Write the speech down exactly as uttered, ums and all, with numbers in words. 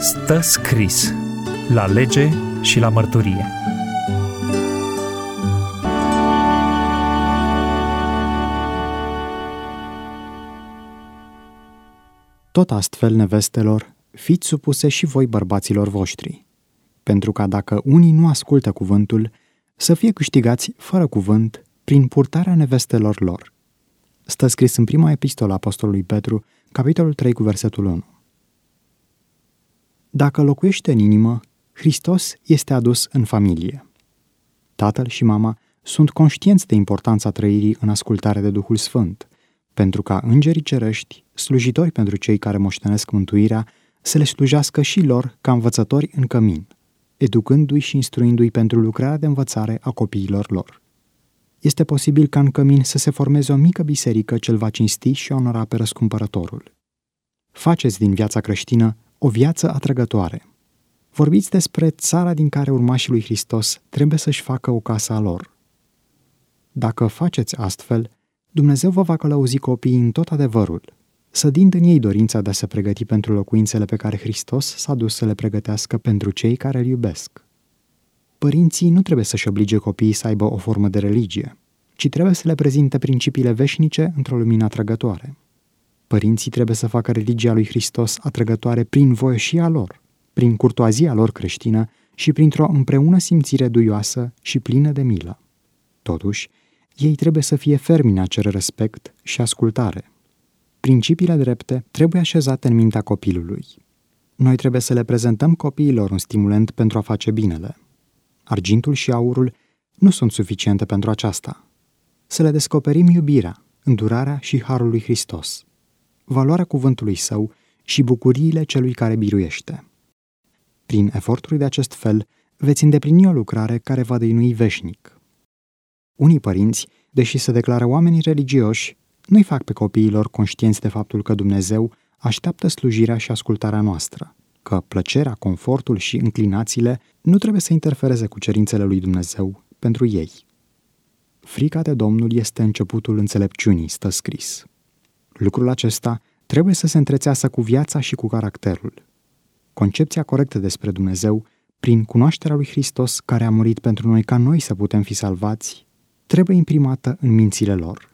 Stă scris la lege și la mărturie. Tot astfel, nevestelor, fiți supuse și voi bărbaților voștri, pentru ca dacă unii nu ascultă cuvântul, să fie câștigați fără cuvânt prin purtarea nevestelor lor. Stă scris în prima epistolă a apostolului Petru, capitolul trei cu versetul unu. Dacă locuiește în inimă, Hristos este adus în familie. Tatăl și mama sunt conștienți de importanța trăirii în ascultare de Duhul Sfânt, pentru ca îngerii cerești, slujitori pentru cei care moștenesc mântuirea, să le slujească și lor ca învățători în cămin, educându-i și instruindu-i pentru lucrarea de învățare a copiilor lor. Este posibil ca în cămin să se formeze o mică biserică ce îl va cinsti și onora pe răscumpărătorul. Faceți din viața creștină o viață atrăgătoare. Vorbiți despre țara din care urmașii lui Hristos trebuie să-și facă o casă a lor. Dacă faceți astfel, Dumnezeu vă va călăuzi copiii în tot adevărul, sădind în ei dorința de a se pregăti pentru locuințele pe care Hristos s-a dus să le pregătească pentru cei care îl iubesc. Părinții nu trebuie să-și oblige copiii să aibă o formă de religie, ci trebuie să le prezinte principiile veșnice într-o lumină atrăgătoare. Părinții trebuie să facă religia lui Hristos atrăgătoare prin voieșia lor, prin curtoazia lor creștină și printr-o împreună simțire duioasă și plină de milă. Totuși, ei trebuie să fie fermi în a cere respect și ascultare. Principiile drepte trebuie așezate în mintea copilului. Noi trebuie să le prezentăm copiilor un stimulent pentru a face binele. Argintul și aurul nu sunt suficiente pentru aceasta. Să le descoperim iubirea, îndurarea și harul lui Hristos, valoarea cuvântului său și bucuriile celui care biruiește. Prin eforturi de acest fel, veți îndeplini o lucrare care va dăinui veșnic. Unii părinți, deși se declară oameni religioși, nu-i fac pe copiilor conștienți de faptul că Dumnezeu așteaptă slujirea și ascultarea noastră, că plăcerea, confortul și înclinațiile nu trebuie să interfereze cu cerințele lui Dumnezeu pentru ei. Frica de Domnul este începutul înțelepciunii, stă scris. Lucrul acesta trebuie să se întrețeasă cu viața și cu caracterul. Concepția corectă despre Dumnezeu, prin cunoașterea lui Hristos care a murit pentru noi ca noi să putem fi salvați, trebuie imprimată în mințile lor.